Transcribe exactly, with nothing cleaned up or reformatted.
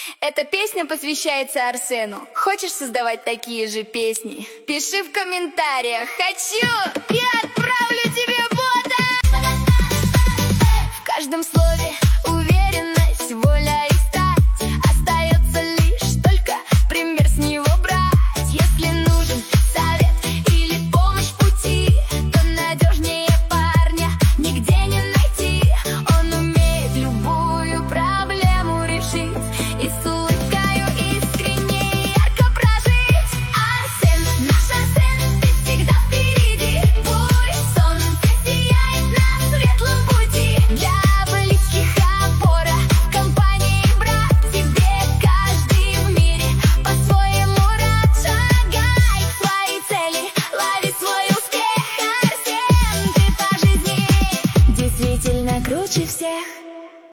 Эта песня посвящается Арсену. Хочешь создавать такие же песни? Пиши в комментариях «Хочу!» и отправлю тебе фото! В каждом слове